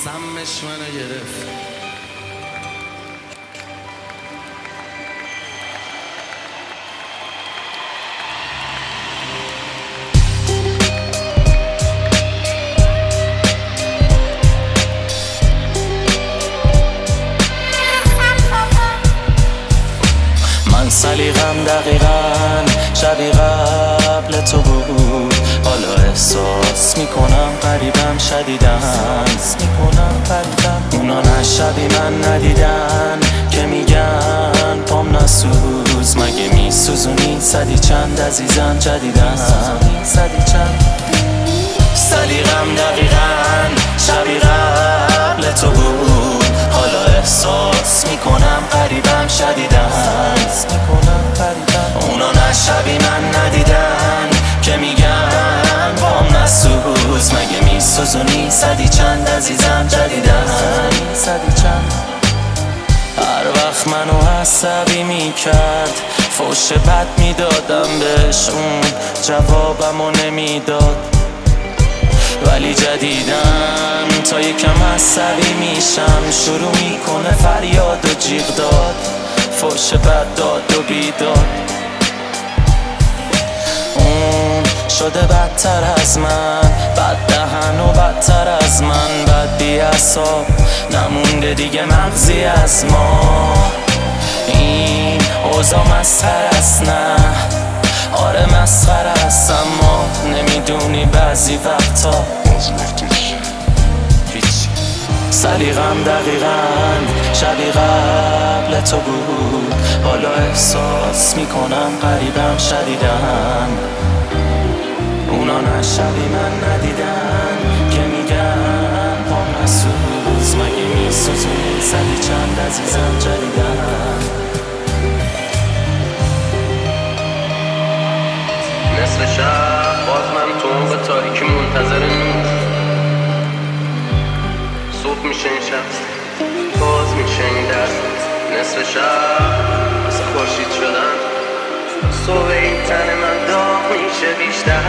سمش منو گرفت. من سلیقم دقیقاً شبیه قبل تو بود، حالا احساس میکنم قریبم شدیدن. اونا نه شبیه من ندیدن که میگن پام نسوز، مگه میسوزونی صدی چند عزیزم جدیدن. سلیقم دقیقاً شبیه قبل تو بود، حالا احساس میکنم قریبم شدیدن. اونا نه شبیه من ندیدن که میگن پام نسوز، مگه میسوزونی صدی چند عزیزم جدیدن. هر وقت منو عصبی میکرد فوش بد میدادم بهشون، جوابمو نمیداد. ولی جدیدم تا یکم عصبی میشم شروع میکنه فریاد و جیغ داد، فوش بد داد و بیداد. اون شده بدتر از من، بد دهن و بدتر از من، بد بی اعصاب، نمونده دیگه مغزی از ما. این اوضاع مسخره است، نه آره مسخره است، اما نمیدونی بعضی وقتا سلیقم دقیقاً شبیه قبل تو بود، حالا احساس میکنم قریبم شدیدن. اونا نه شبیه من ندیدن که میگن پام نسوز، مگه میسوزونی صدی چند عزیزم جدیدن. نصف شب باز من تو به تاریکی منتظر نور، صبح میشه این شب باز میشه این دست. نصف شب مثل خورشید شدن، صبح این تن من داغ میشه بیشتر.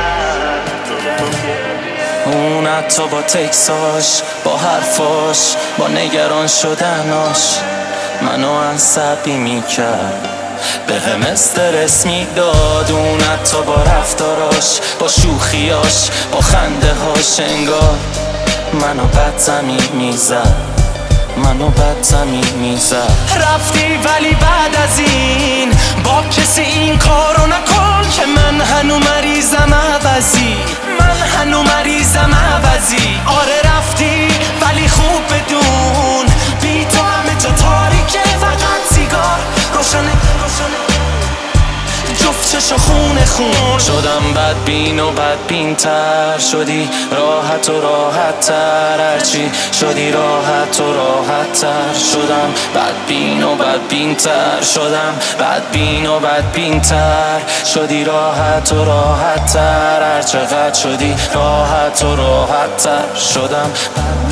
اون حتی با تکساش، با حرفاش، با نگران شدناش منو عصبی میکرد، به هم استرس میداد. اون حتی با رفتاراش، با شوخیاش، با خنده هاش انگار منو بد زمین میزد. رفتی ولی بعد از این با کسی این کارو نکن که من هنو مریضم عوضی. آره رفتی ولی خوب بدون بی تو همه جا تاریکه، فقط سیگار روشنه، جفت چشا خون شدم. بدبین و بدبین تر شدی، راحت و راحت تر، هرچی شدی راحت و راحت تر شدم. بدبین و بدبین تر شدم، بدبین و بدبین تر شدی، راحت و راحت تر، هر چقدر شدی راحت و راحت تر شدم.